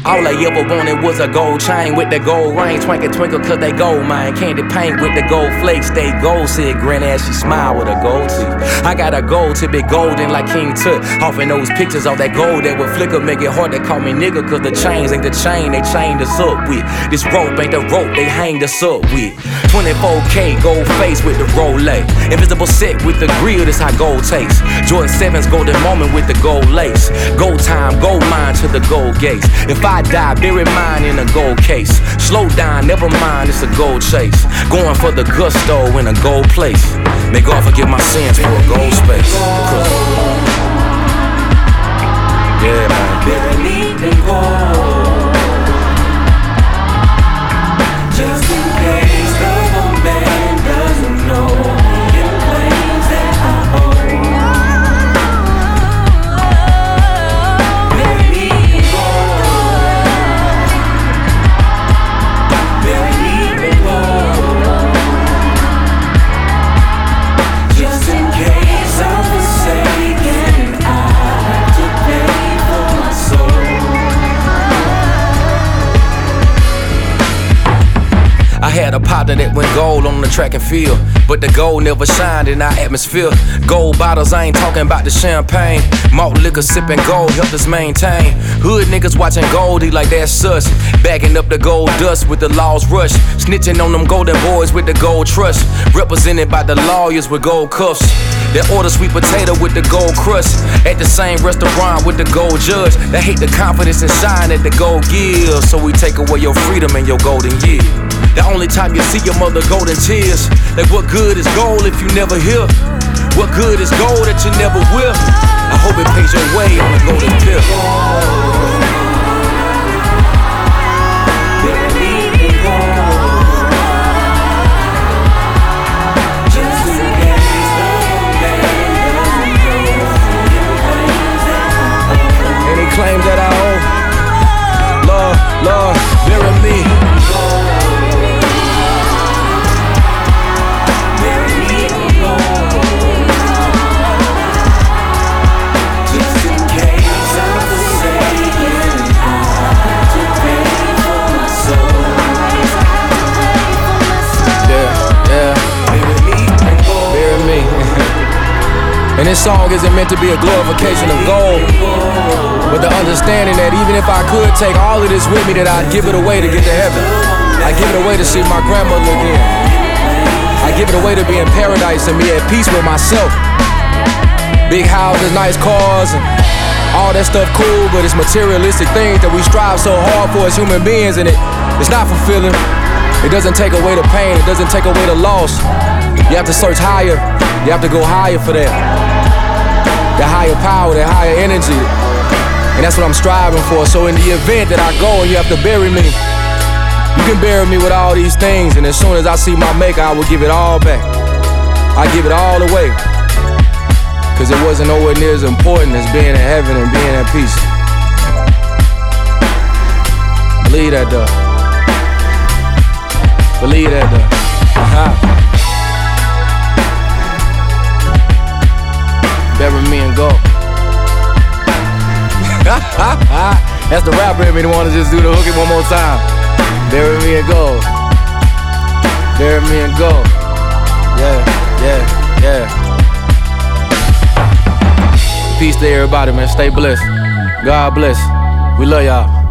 All I ever wanted was a gold chain with the gold ring. Twinkle, twinkle, cause they gold, man. Candy paint with the gold flakes, they gold. Said grin as she smiled with a gold teeth. I got a gold tip, it golden like King Tut. Off in those pictures of that gold that would flicker, make it hard to call me nigga. Cause the chains ain't the chain they chained us up with. This rope ain't the rope they hanged us up with. 24K gold face with the Rolex. Invisible set with the grill, this how gold tastes. Jordan 7's golden moment with the gold lace. Gold time, gold mine to the gold gates. If I die, bury mine in a gold case. Slow down, never mind, it's a gold chase. Going for the gusto in a gold place. May God forgive my sins for a gold space. Yeah, man. Bury me in gold. Just in case the one man doesn't know in claims that I owe. Bury me in gold. Bury me in gold. Just in case I'm forsaken, I have to pay for my soul. I had a partner that went gold on the track and field, but the gold never shined in our atmosphere. Gold bottles, I ain't talking about the champagne. Malt liquor sipping gold helped us maintain. Hood niggas watching Goldie like that's sus. Bagging up the gold dust with the law's rush. Snitching on them golden boys with the gold trust. Represented by the lawyers with gold cuffs. That order sweet potato with the gold crust. At the same restaurant with the gold judge. That hate the confidence and shine that the gold gives. So we take away your freedom and your golden year. The only time you see your mother golden tears. Like what good is gold if you never hear? What good is gold that you never will? I hope it pays your way on a golden pill. Bury me in gold. Just in case the one man doesn't know in claims that I owe. Any claim that I owe? Lord, Lord, bury me. And this song isn't meant to be a glorification of gold, but the understanding that even if I could take all of this with me, that I'd give it away to get to heaven. I'd give it away to see my grandmother again. I'd give it away to be in paradise and be at peace with myself. Big houses, nice cars, and all that stuff cool, but it's materialistic things that we strive so hard for as human beings, and it's not fulfilling. It doesn't take away the pain, it doesn't take away the loss. You have to search higher, you have to go higher for that. That higher power, that higher energy. And that's what I'm striving for. So in the event that I go and you have to bury me, you can bury me with all these things, and as soon as I see my maker, I will give it all back. I give it all away. Cause it wasn't nowhere near as important as being in heaven and being at peace. Believe that though. Believe that though. Bury me and go. That's the rapper in me that wanna just do the hook it one more time. Bury me and go. Bury me and go. Yeah. Peace to everybody, man. Stay blessed. God bless. We love y'all.